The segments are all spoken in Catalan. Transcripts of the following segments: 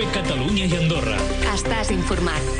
Catalunya i Andorra. Estàs informat.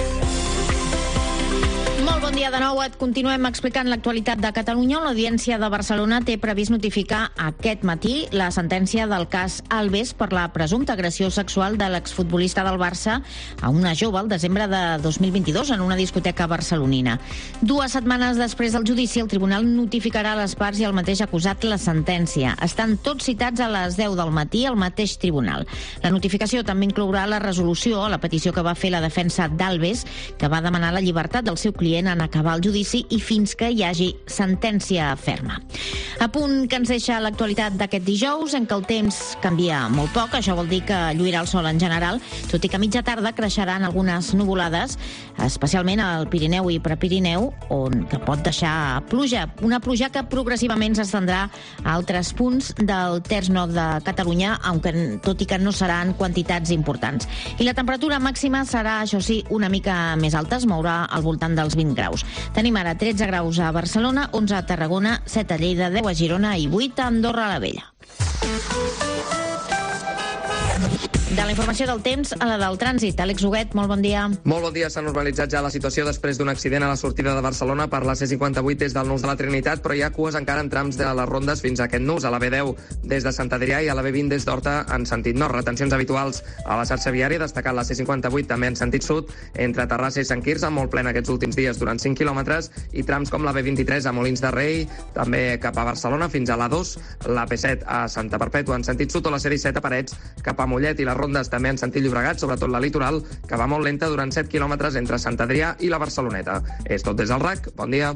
Molt bon dia de nou. Et continuem explicant l'actualitat de Catalunya. L'Audiència de Barcelona té previst notificar aquest matí la sentència del cas Alves per la presumpta agressió sexual de l'exfutbolista del Barça a una jove al desembre de 2022 en una discoteca barcelonina. 2 setmanes després del judici, el tribunal notificarà a les parts i al mateix acusat la sentència. Estan tots citats a les 10 del matí al mateix tribunal. La notificació també inclourà la resolució a la petició que va fer la defensa d'Alves, que va demanar la llibertat del seu client en acabar el judici i fins que hi hagi sentència ferma. A punt que ens deixa l'actualitat d'aquest dijous, en què el temps canvia molt poc. Això vol dir que lluirà el sol en general, tot i que a mitja tarda creixeran algunes nuvolades, especialment al Pirineu i Prepirineu, que pot deixar pluja. Una pluja que progressivament s'estendrà a altres punts del terç nord de Catalunya, tot i que no seran quantitats importants. I la temperatura màxima serà, això sí, una mica més alta, es mourà al voltant dels 20 graus. Tenim ara 13 graus a Barcelona, 11 a Tarragona, 7 a Lleida, 10 a Girona i 8 a Andorra la Vella. De la informació del temps a la del trànsit. Àlex Huguet, molt bon dia. Molt bon dia. S'ha normalitzat ja la situació després d'un accident a la sortida de Barcelona per la C58 des del nus de la Trinitat, però hi ha cues encara en trams de les rondes fins a aquest nus, a la B10 des de Sant Adrià i a la B20 des d'Horta en sentit nord. Retencions habituals a la xarxa viària, destacant la C58 també en sentit sud, entre Terrassa i Sant Quirze, molt plena aquests últims dies durant 5 quilòmetres, i trams com la B23 a Molins de Rei, també cap a Barcelona fins a l'A2, la P7 a Santa Perpètua en sentit sud o la C17 a Parets cap a Mollet, i les rondes també en sentit Llobregat, sobretot la litoral, que va molt lenta durant 7 quilòmetres entre Sant Adrià i la Barceloneta. És tot des del RAC. Bon dia.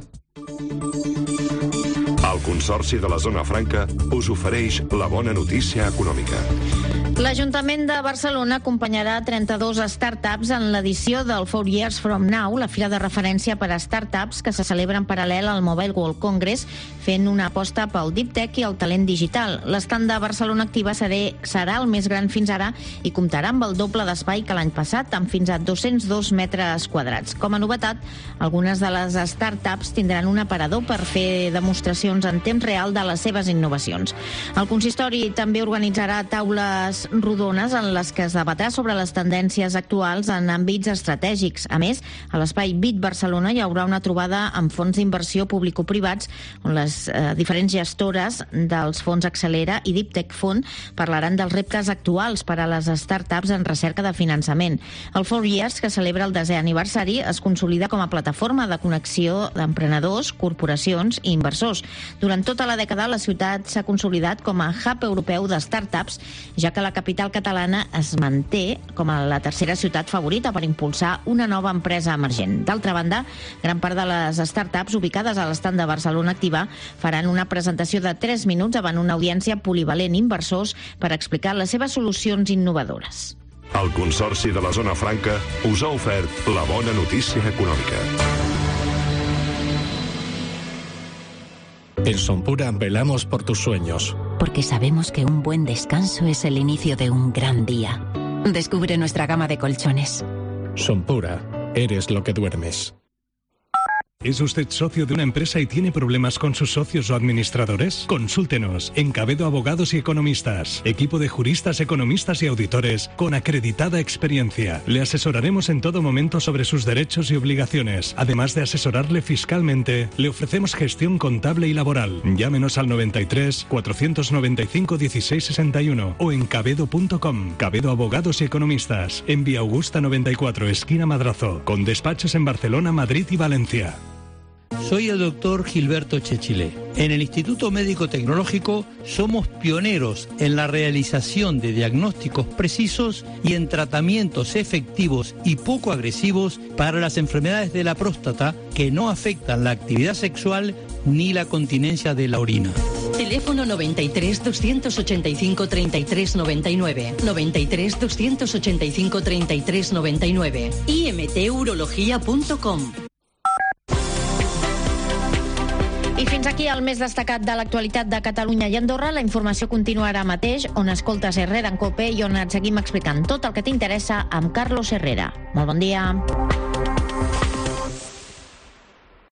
El Consorci de la Zona Franca us ofereix la bona notícia econòmica. L'Ajuntament de Barcelona acompanyarà 32 startups en l'edició del 4 Years From Now, la fira de referència per a startups que se celebra en paral·lel al Mobile World Congress, fent una aposta pel Deep Tech i el talent digital. L'estand de Barcelona Activa serà el més gran fins ara i comptarà amb el doble d'espai que l'any passat, amb fins a 202 metres quadrats. Com a novetat, algunes de les startups tindran un aparador per fer demostracions en temps real de les seves innovacions. El consistori també organitzarà taules rodones en les que es debatrà sobre les tendències actuals en àmbits estratègics. A més, a l'espai BIT Barcelona hi haurà una trobada amb fons d'inversió público-privats on les diferents gestores dels fons Accelera i Deep Tech Fund parlaran dels reptes actuals per a les startups en recerca de finançament. El 4 Years, que celebra el 10è aniversari, es consolida com a plataforma de connexió d'emprenedors, corporacions i inversors. Durant tota la dècada, la ciutat s'ha consolidat com a hub europeu de startups, ja que la capital catalana es manté com a la tercera ciutat favorita per impulsar una nova empresa emergent. D'altra banda, gran part de les startups ubicades a l'estand de Barcelona Activa faran una presentació de 3 minuts davant una audiència polivalent inversors per explicar les seves solucions innovadores. El Consorci de la Zona Franca us ha ofert la bona notícia econòmica. En Sonpura velamos por tus sueños. Porque sabemos que un buen descanso es el inicio de un gran día. Descubre nuestra gama de colchones. Sonpura, eres lo que duermes. ¿Es usted socio de una empresa y tiene problemas con sus socios o administradores? Consúltenos en Cabedo Abogados y Economistas. Equipo de juristas, economistas y auditores con acreditada experiencia. Le asesoraremos en todo momento sobre sus derechos y obligaciones. Además de asesorarle fiscalmente, le ofrecemos gestión contable y laboral. Llámenos al 93 495 1661 o en cabedo.com. Cabedo Abogados y Economistas. En Vía Augusta 94, esquina Madrazo. Con despachos en Barcelona, Madrid y Valencia. Soy el doctor Gilberto Chechilé. En el Instituto Médico Tecnológico somos pioneros en la realización de diagnósticos precisos y en tratamientos efectivos y poco agresivos para las enfermedades de la próstata que no afectan la actividad sexual ni la continencia de la orina. Teléfono 93 285 33 99, 93 285 33 99, imturologia.com. I fins aquí el més destacat de l'actualitat de Catalunya i Andorra. La informació continuarà mateix, on escoltes Herrera en COPE i on et seguim explicant tot el que t'interessa amb Carlos Herrera. Molt bon dia.